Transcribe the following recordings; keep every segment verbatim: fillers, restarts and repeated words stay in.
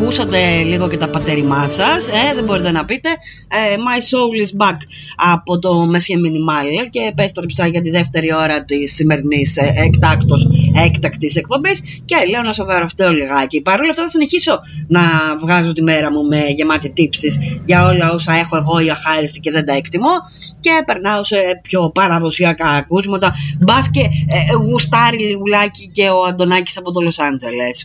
ακούσατε λίγο και τα πατέρημά σας, ε, δεν μπορείτε να πείτε. ε, My Soul is Back από το Messiah Minimal και επέστρεψα για τη δεύτερη ώρα της σημερινής ε, εκτάκτος, έκτακτης εκπομπής και λέω να σοβαρευτώ λιγάκι. Παρ' όλα αυτά θα συνεχίσω να βγάζω τη μέρα μου με γεμάτη τύψεις για όλα όσα έχω εγώ οι αχάριστοι και δεν τα εκτιμώ και περνάω σε πιο παραδοσιακά ακούσματα, μπας και ε, γουστάρει λιγουλάκι και ο Αντωνάκης από το Λος Άντζελες.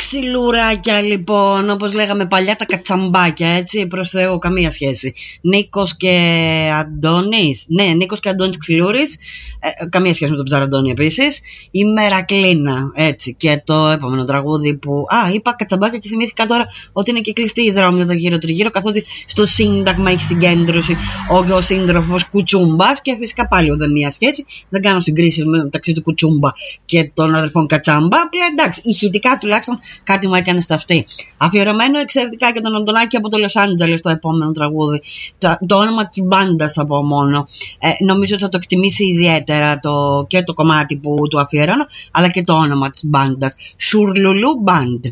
ξυλουράκια λοιπόν, όπως λέγαμε παλιά, τα κατσαμπάκια, έτσι, προς Θεού, καμία σχέση. Νίκος και Αντώνης, ναι, Νίκος και Αντώνης Ξυλούρης, ε, καμία σχέση με τον Ψαραντώνη επίσης. Η Μερακλίνα, έτσι, και το επόμενο τραγούδι που, α, είπα κατσαμπάκια και θυμήθηκα τώρα ότι είναι και κλειστή η δρόμη εδώ γύρω τριγύρω, καθότι στο Σύνταγμα έχει συγκέντρωση ο, ο σύντροφος Κουτσούμπας και φυσικά πάλι δεν μία σχέση, δεν κάνω συγκρίσεις μεταξύ του Κουτσούμπα και των αδερφών Κατσάμπα, απλά εντάξει, ηχητικά τουλάχιστον κάτι μου έκανε στα αυτή. Αφιερωμένο εξαιρετικά και τον Αντωνάκη από το Λος Άντζελες, το επόμενο τραγούδι. Το, το όνομα της μπάντας θα πω μόνο. Ε, νομίζω ότι θα το εκτιμήσει ιδιαίτερα το, και το κομμάτι που του αφιερώνω, αλλά και το όνομα της μπάντας. Σουρλουλού Μπάντ.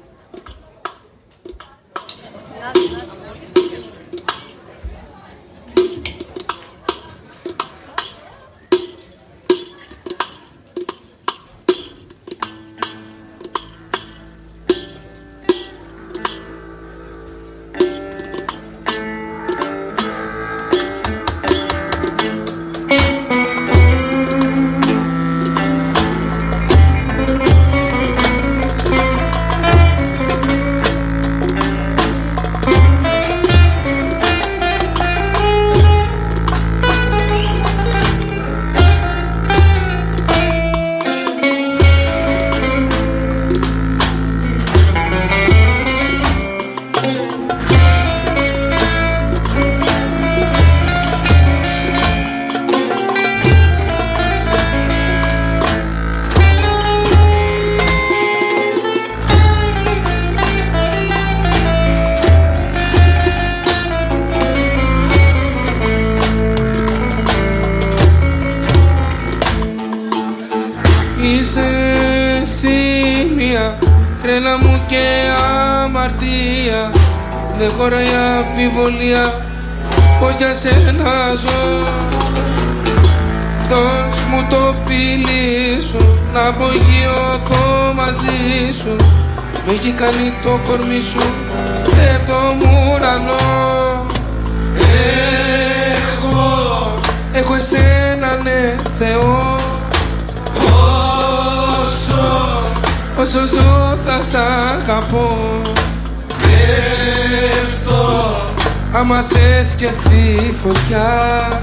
Δεν χωράει αμφιβολία πως για σένα ζω. Δώσ' μου το φίλι σου να απογειωθώ μαζί σου. Με έχει κάνει το κορμί σου εδώ μου ουρανό. Έχω, έχω εσένα ναι Θεό. Όσο, όσο ζω θα σ' αγαπώ. Πέφτω, άμα θες και στη φωτιά.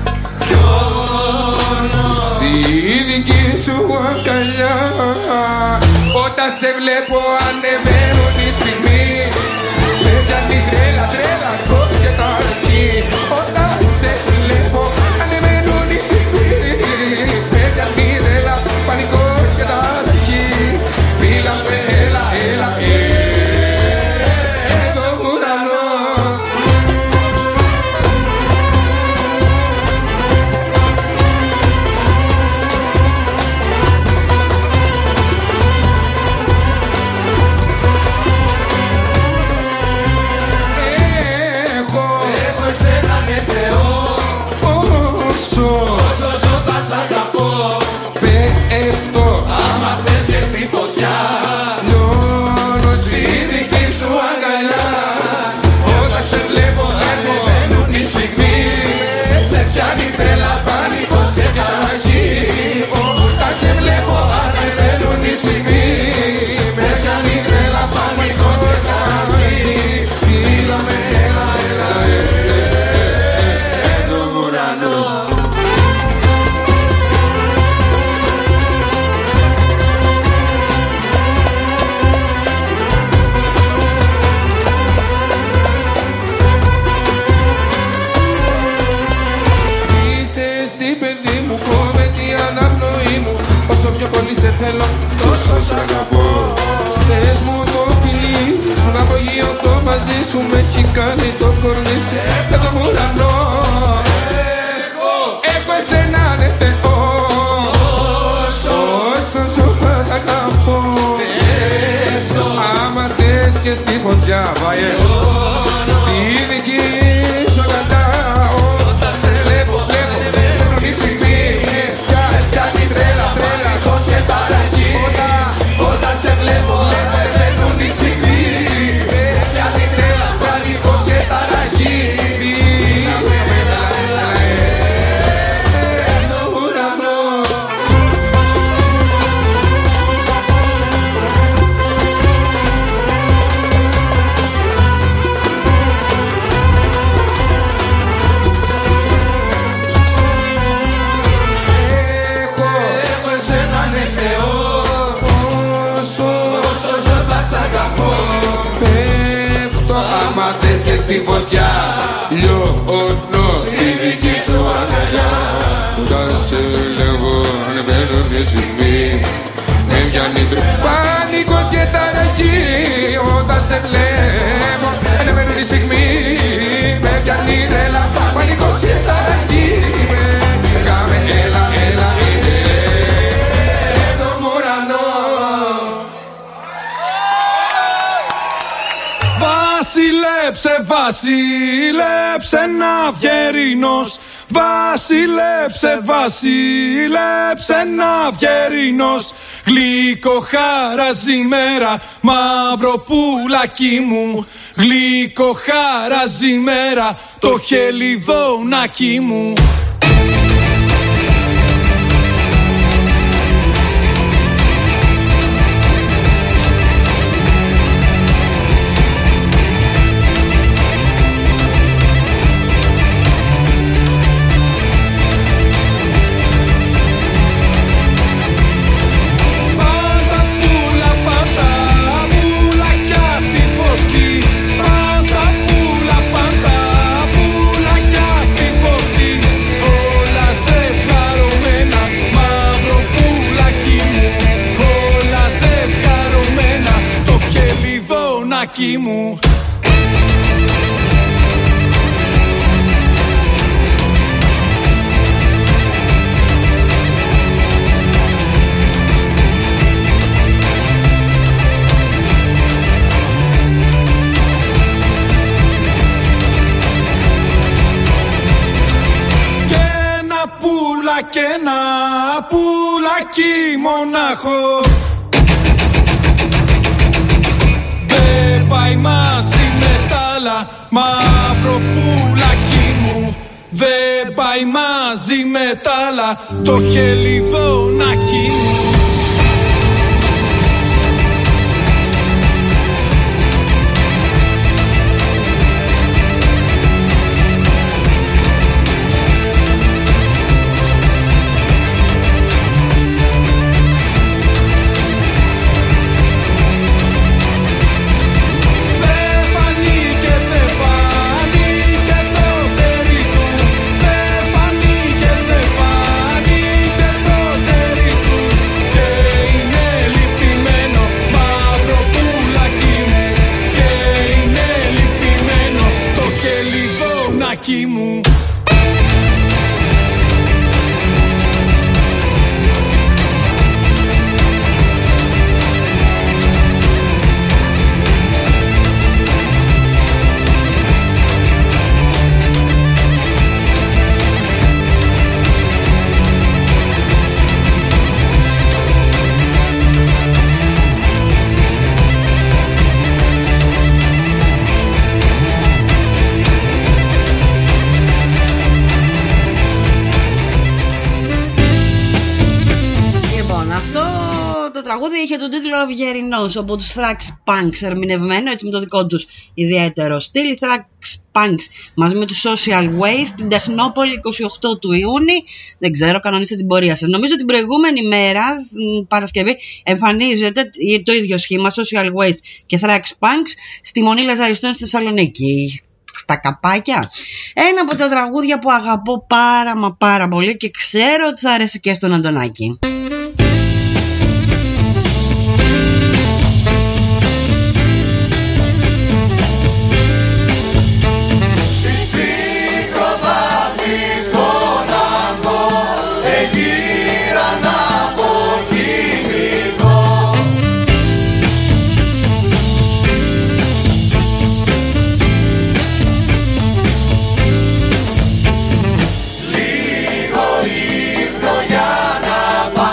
Πιώνω στη δική σου αγκαλιά. Όταν σε βλέπω ανεβαίνουν η στιγμή. Με πιάνει τρέλα, τρέλα, πώς και τα αρχή. Όταν σε βλέπω ανεβαίνουν η στιγμή. Με πιάνει τρέλα, πανικός και τα αρχή. Φίλα με, έλα, έλα, έλα. Θέλω, τόσο σ' αγαπώ. Πες μου το φιλί σου να απογειωθώ μαζί σου. Με έχει κάνει το κορνίσι με τον ουρανό. Έχω, έχω εσένα ναι Θεό. Όσο, όσο σου σ' αγαπώ. Πέφτω, άμα θες και στη φωτιά βάε. Στη δική σου αγκαλιά. Όταν σε βλέπω, βλέπω, βλέπω η στιγμή. Πιάνει τρέλα, τρέλα, πώς και ταραχή. Όταν σε βλέπω, ανεβαίνουν οι στιγμοί. Πιάνει τρέλα, πανικός και ταραχή. και στη φωτιά λιώνω στη δική σου αγκαλιά. Όταν σε λέγω ανεβαίνω μια στιγμή, με πιάνει πανικός και ταρακή. Όταν σε βλέπω ανεβαίνω τη στιγμή, με πιάνει τρέλα πανικός και ταρακή. Κάμε έλα, έλα, εδώ μου ουρανό. Βασιλέψε, βασιλέψε ναυγερινός. Βασιλέψε, βασιλέψε ναυγερινός. Γλυκό χαράζει μέρα, μαύρο πουλάκι μου. Γλυκό χαράζει μέρα, το χελιδόνάκι μου. Μου. Και ένα πουλα και ένα πουλάκι μονάχο πάει μαζί με τ' άλλα, μαύρο πουλάκι μου. Δεν πάει μαζί με τ' άλλα, το χελιδόνάκι μου. Μου. τραγούδι είχε τον τίτλο Αυγερινός από τους Thrax Punks, ερμηνευμένο έτσι με το δικό τους ιδιαίτερο στυλ. Οι Thrax Punks μαζί με τους Social Waste στην Τεχνόπολη είκοσι οκτώ του Ιούνιου. Δεν ξέρω, κανονίστε την πορεία σας. Νομίζω την προηγούμενη μέρα, Παρασκευή, εμφανίζεται το ίδιο σχήμα, Social Waste και Thrax Punks, στη Μονή Λαζαριστών στη Θεσσαλονίκη. Στα καπάκια. Ένα από τα τραγούδια που αγαπώ πάρα μα πάρα πολύ και ξέρω ότι θα αρέσει και στον Αντωνάκη. Λίγο ύπνο για να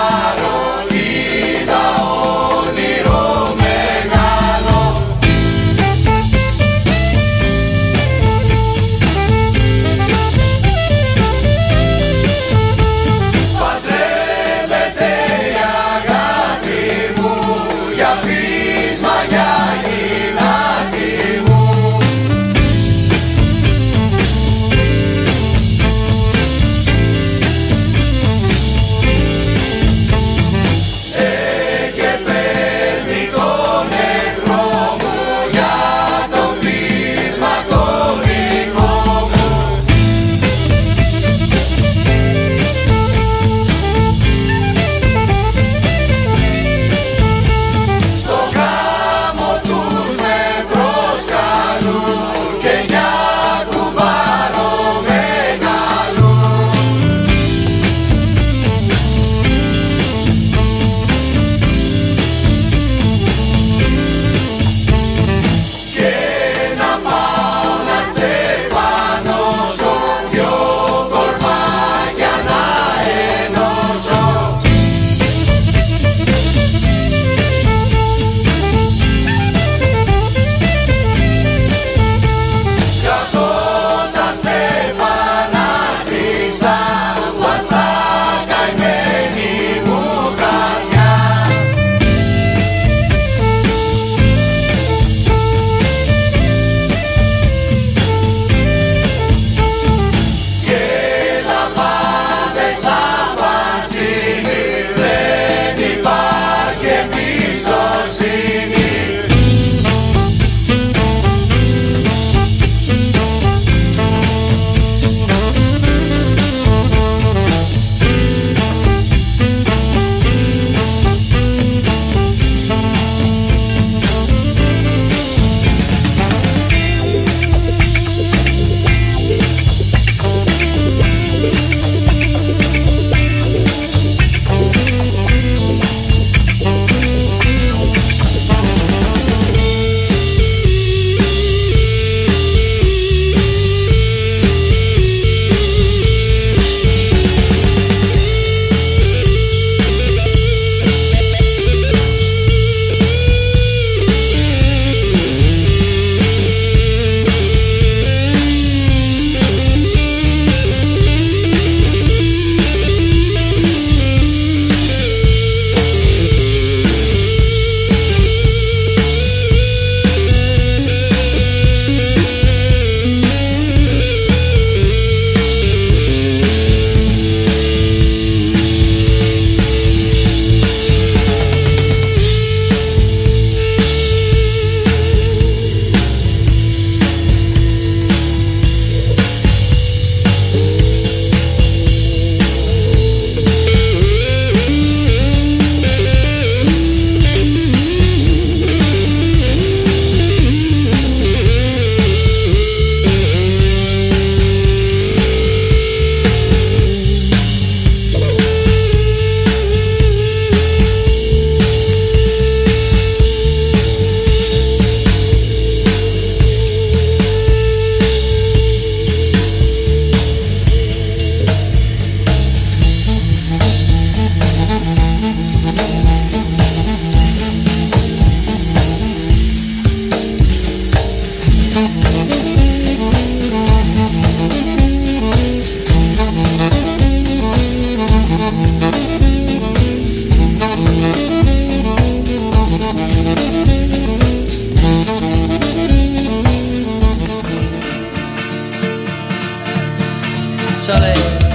Chale.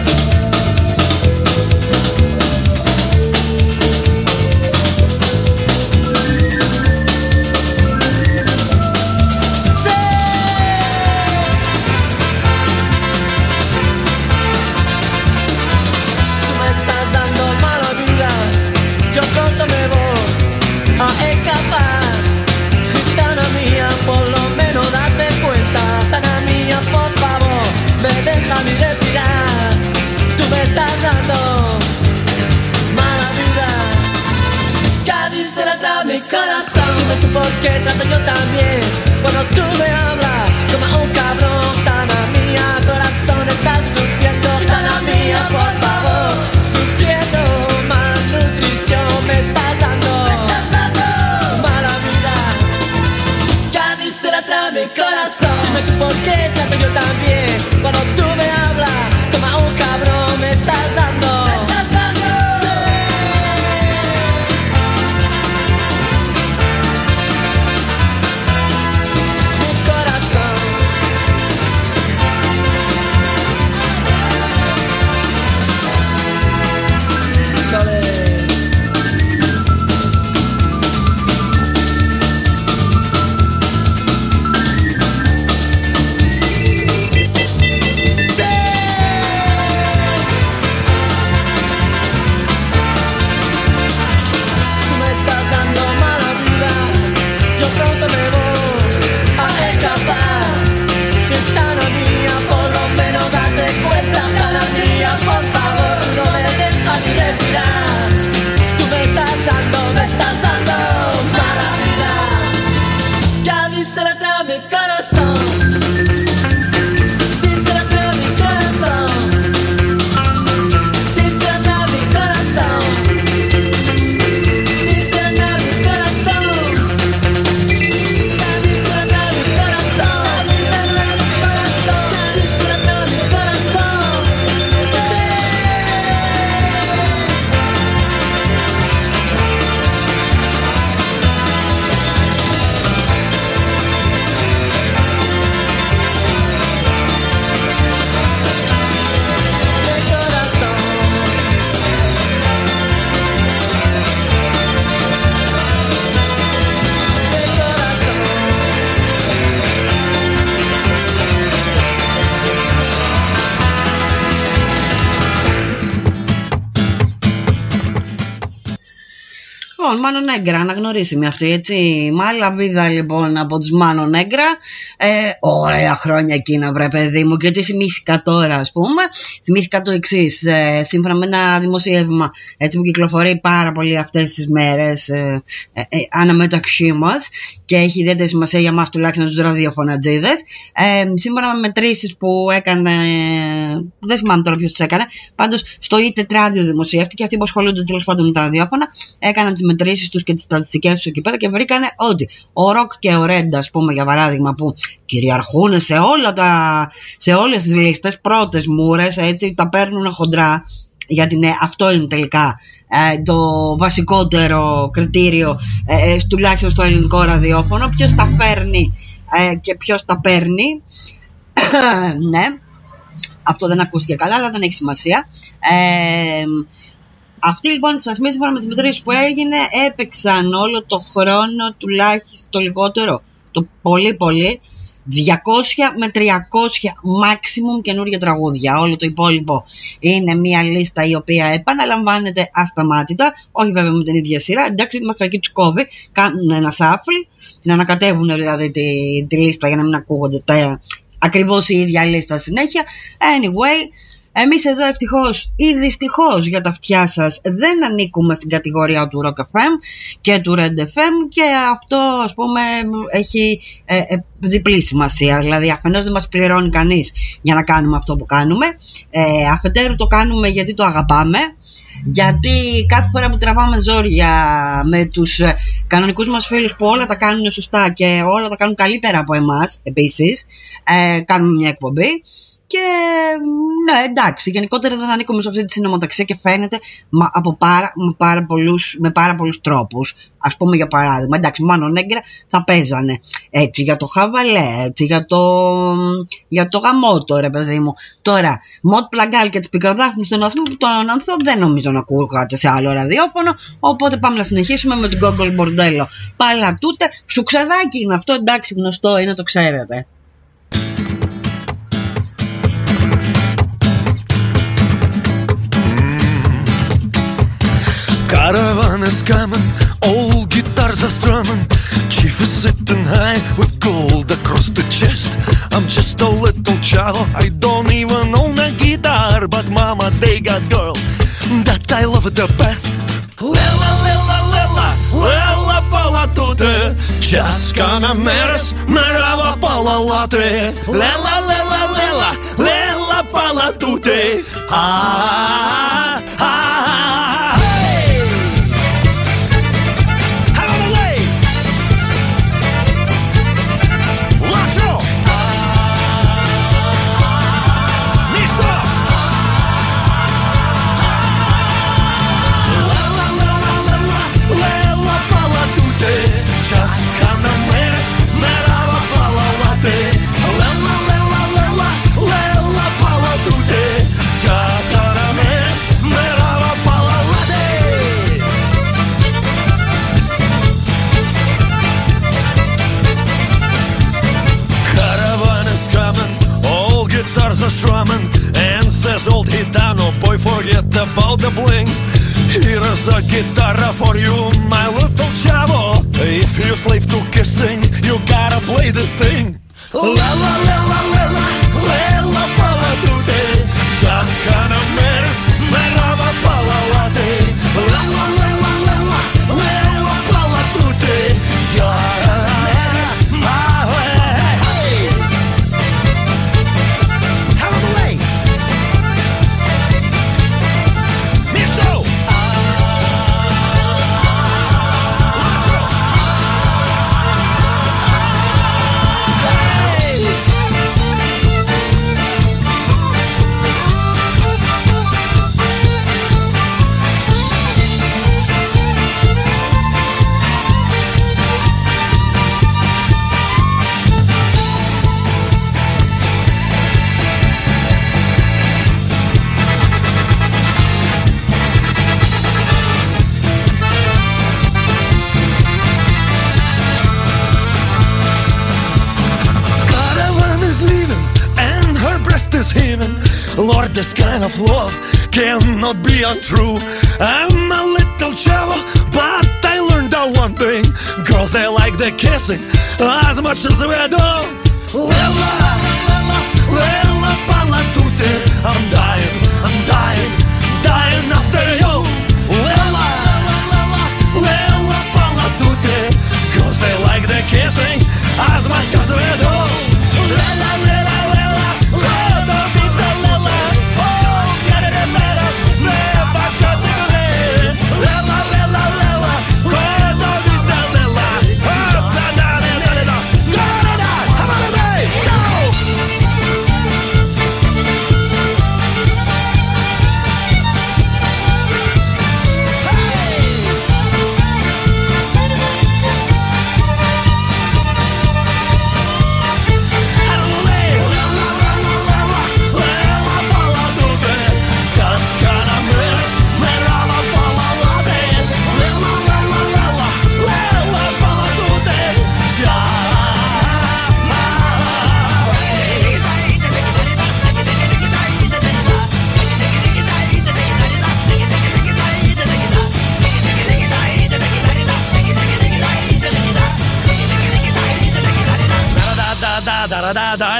¿Por qué trato yo también cuando tú me hablas como un cabrón? Tana mía, corazón, estás sufriendo. Tana mía, por favor, sufriendo. Malnutrición me estás dando, me estás dando mala vida. Cádiz se la trae mi corazón. Dime tú por qué trato yo también cuando tú me hablas como un cabrón. Me estás dando, me estás dando. Μάνο Νέγκρα, αναγνωρίσιμη αυτή, έτσι. Μάλαβίδα λοιπόν από τους Μάνο Νέγκρα. Ε, ωραία χρόνια εκείνα, βρε παιδί μου. Και τι θυμήθηκα τώρα, ας πούμε. Θυμήθηκα το εξής. Ε, σύμφωνα με ένα δημοσίευμα έτσι, που κυκλοφορεί πάρα πολύ αυτές τις μέρες ε, ε, ε, αναμεταξύ μας και έχει ιδιαίτερη σημασία για μας τουλάχιστον τους ραδιοφωνατζίδες. Ε, σύμφωνα με μετρήσεις που έκανε. Ε, δεν θυμάμαι τώρα ποιος τις έκανε. Πάντως στο ι-τετ ράδιο δημοσιεύτηκε. Αυτοί που ασχολούνται τέλος πάντων με τα ραδιόφωνα έκαναν τις μετρήσεις τους και τις στατιστικές τους εκεί πέρα και βρήκανε ότι ο ροκ και ο ρέντα, ας πούμε, για παράδειγμα, που κυριαρχούν σε, όλα τα, σε όλες τις λίστες, πρώτες μούρες, έτσι, τα παίρνουν χοντρά, γιατί ναι, αυτό είναι τελικά ε, το βασικότερο κριτήριο, ε, τουλάχιστον στο ελληνικό ραδιόφωνο, ποιος τα φέρνει ε, και ποιος τα παίρνει. Ναι, αυτό δεν ακούστηκε καλά, αλλά δεν έχει σημασία. ε, Αυτοί λοιπόν στις ασμίες, σύμφωνα με τις μετρήσεις που έγινε, έπαιξαν όλο το χρόνο τουλάχιστον το λιγότερο, το πολύ πολύ, διακόσια με τριακόσια maximum καινούργια τραγούδια. Όλο το υπόλοιπο είναι μια λίστα η οποία επαναλαμβάνεται ασταμάτητα, όχι βέβαια με την ίδια σειρά. Εντάξει, μέχρι εκεί τους κόβει, κάνουν ένα shuffle, την ανακατεύουν δηλαδή τη, τη λίστα για να μην ακούγονται τα, ακριβώς η ίδια λίστα συνέχεια. Anyway, εμείς εδώ ευτυχώς ή δυστυχώς για τα αυτιά σας δεν ανήκουμε στην κατηγορία του Rock εφ εμ και του Red εφ εμ και αυτό, ας πούμε, έχει ε, ε, διπλή σημασία. Δηλαδή αφενός δεν μας πληρώνει κανείς για να κάνουμε αυτό που κάνουμε, ε, αφετέρου το κάνουμε γιατί το αγαπάμε, γιατί κάθε φορά που τραβάμε ζόρια με τους κανονικούς μας φίλους που όλα τα κάνουν σωστά και όλα τα κάνουν καλύτερα από εμάς επίσης, ε, κάνουμε μια εκπομπή. Και ναι, εντάξει, γενικότερα δεν ανήκουμε σε αυτή τη συνωμοταξία και φαίνεται μα, από πάρα, με, πάρα πολλούς, με πάρα πολλούς τρόπους. Ας πούμε για παράδειγμα, εντάξει, Μάνο Νέγκρα θα παίζανε έτσι για το Χαβά, βαλέ, έτσι, για το, για το γαμότο, ρε παιδί μου. Τώρα, Μοτ Πλαγκάλ και τις Πικροδάφνης στον Αθλού, τον Ανθό δεν νομίζω να ακούγατε σε άλλο ραδιόφωνο, οπότε πάμε να συνεχίσουμε με την Γκόγκολ Μπορντέλο. Πάλα τούτε, σουξαδάκι είναι αυτό, εντάξει, γνωστό είναι, το ξέρετε. Caravan is coming, old guitars are strumming. Chief is sitting high with gold across the chest. I'm just a little child, I don't even own a guitar, but mama, they got girl that I love the best. Lila, lila, lila, lila pala tute, Chaskana meres, merava pala late. Lila, lila, lila, lila pala tute, ah, ah, ah. Are strumming and says old Gitano, boy, forget about the bling. Here's a guitar for you, my little chavo. If you slave to kissing, you gotta play this thing. La la la la la la la la pala tute, Chaskana meres, merava pala late. La la la la la la la pala tute, Chaskana meres, my way. Is heaven, Lord, this kind of love cannot be untrue. I'm a little chavo, but I learned that one thing: girls, they like the kissing as much as we do. Lila, lila, lila, pala tute, I'm dying, I'm dying, dying after you. Lila, lila, lila, pala tute, girls, they like the kissing as much as we do. Lila, lila. Da da da da.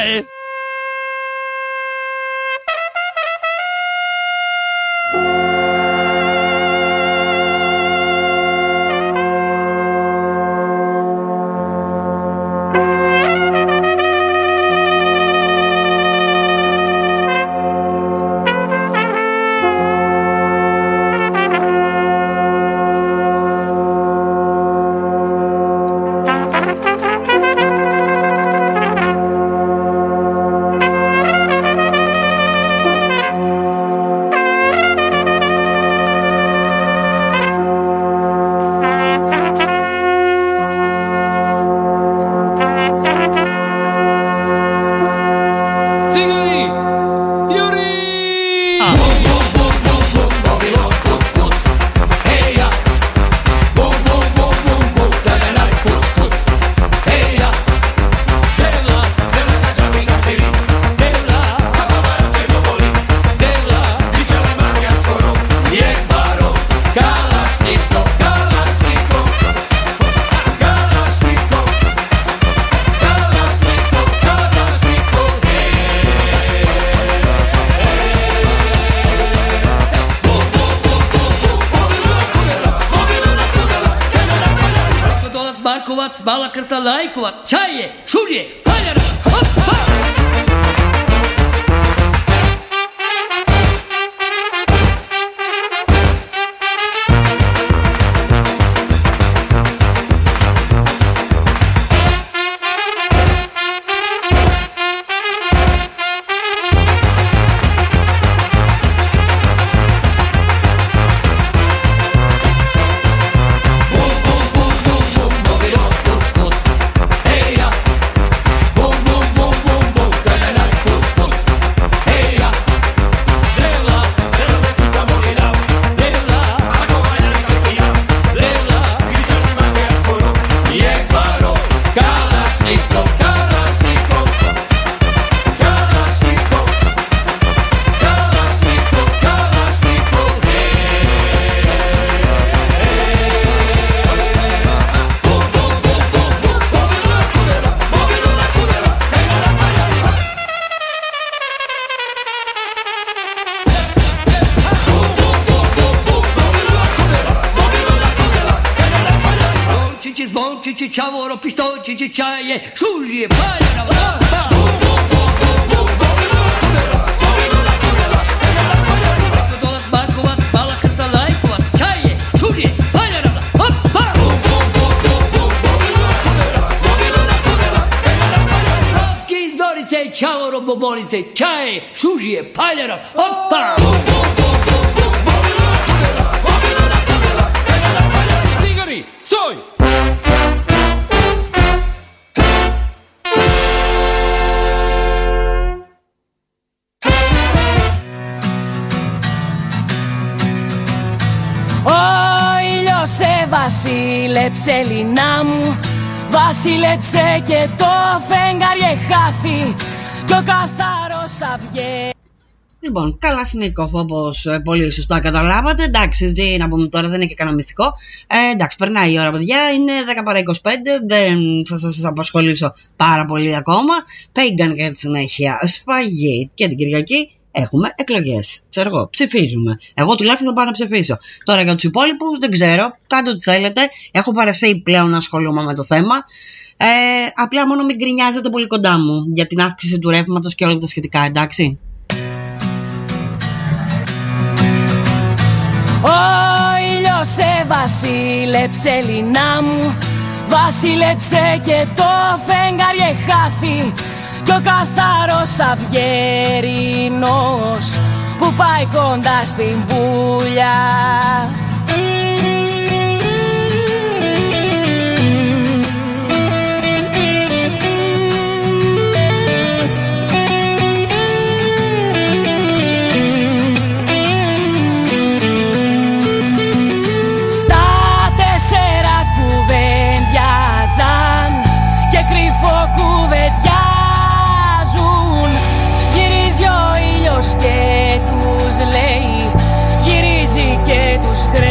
bala krtalaj kuvat, čaje, šužje, paljara, hop, hop. Čavoro, pištolčići, čaje, šužije, paljara, hop, dolat, Markovac, bala krtalaj kuvat, čaje, šužije, paljara, hop, Hopki, zorice, čavoro, bobolice, čaje, šužije, paljara, hop, Cigari, soj! Βασίλεψε Ελληνά μου, βασίλεψε και το φεγγάρι χάθη κι ο καθαρός αυγέ. Λοιπόν, Καλασνίκοφ, όπως πολύ σωστά καταλάβατε. Εντάξει, τι να πούμε τώρα, δεν είναι και κανένα μυστικό. Ε, εντάξει, περνάει η ώρα, παιδιά. Είναι δέκα παρά είκοσι πέντε. Δεν θα σας απασχολήσω πάρα πολύ ακόμα. Pagan και τη συνέχεια Σφαγή και την Κυριακή. Έχουμε εκλογές. Ξέρω εγώ, ψηφίζουμε. Εγώ τουλάχιστον θα πάω να ψηφίσω. Τώρα για τους υπόλοιπους δεν ξέρω. Κάντε ό,τι θέλετε. Έχω βαρεθεί πλέον να ασχολούμαι με το θέμα. Ε, απλά μόνο μην γκρινιάζετε πολύ κοντά μου για την αύξηση του ρεύματος και όλα τα σχετικά, εντάξει. Ο ήλιος σε βασίλεψε Ελληνά μου, βασίλεψε και το φεγγάρι χάθη κι ο καθαρός αυγερινός που πάει κοντά στην πουλιά. Τα τέσσερα κουβεντιάζαν και κρυφό κουβεντιά και τους λέει, γυρίζει και τους κρέμει.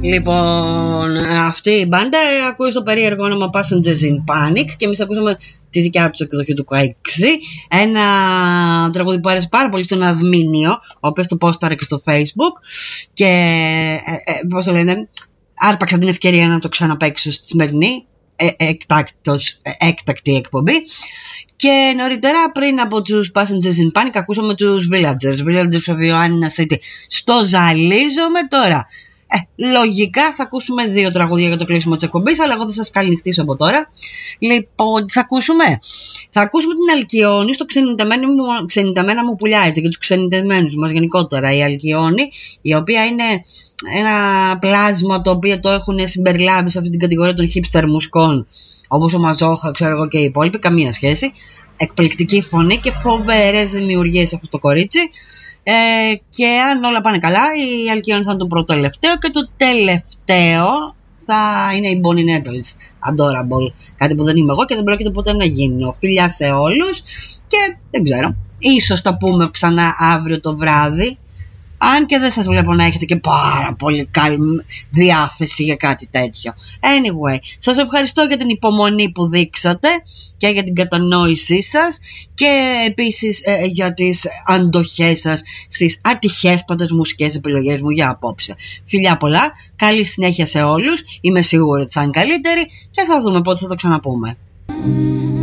Λοιπόν, αυτή η μπάντα ακούει στο περίεργο όνομα Passengers in Panic και εμείς ακούσαμε τη δικιά τους εκδοχή του Quake. Ένα τραγούδι που άρεσε πάρα πολύ στον Αδμήνιο, ο οποίος το πόσταρε και στο Facebook και ε, ε, πώς το λένε, άρπαξα την ευκαιρία να το ξαναπαίξω στη σημερινή ε, εκτάκτος, ε, έκτακτη εκπομπή. Και νωρίτερα πριν από τους Passengers in Panic ακούσαμε τους Villagers, Villagers of Ioannina City. Στο ζαλίζομαι τώρα. Ε, λογικά θα ακούσουμε δύο τραγούδια για το κλείσιμο της εκπομπής, αλλά εγώ θα σας καληνυχτήσω από τώρα. Λοιπόν, θα ακούσουμε. Θα ακούσουμε την Αλκιόνη στο ξενιτεμένα μου, ξενιτεμένα μου πουλιά, έτσι, και τους ξενιτεμένους μας γενικότερα. Η Αλκιόνη, η οποία είναι ένα πλάσμα το οποίο το έχουν συμπεριλάβει σε αυτή την κατηγορία των hipster μουσικών, όπως ο Μαζόχα, ξέρω εγώ, και οι υπόλοιποι, καμία σχέση. Εκπληκτική φωνή και φοβερές δημιουργίες αυτό το κορίτσι. Ε, και αν όλα πάνε καλά, η Αλκιόνη θα είναι το πρώτο τελευταίο και το τελευταίο θα είναι η Bonnie Nettles, Adorable, κάτι που δεν είμαι εγώ και δεν πρόκειται ποτέ να γίνω. Φιλιά σε όλους και δεν ξέρω, ίσως τα πούμε ξανά αύριο το βράδυ, αν και δεν σας βλέπω να έχετε και πάρα πολύ καλή διάθεση για κάτι τέτοιο. Anyway, σας ευχαριστώ για την υπομονή που δείξατε και για την κατανόησή σας και επίσης ε, για τις αντοχές σας στις ατυχέστατες μουσικές επιλογές μου για απόψε. Φιλιά πολλά, καλή συνέχεια σε όλους, είμαι σίγουρη ότι θα είναι καλύτερη και θα δούμε πότε θα το ξαναπούμε.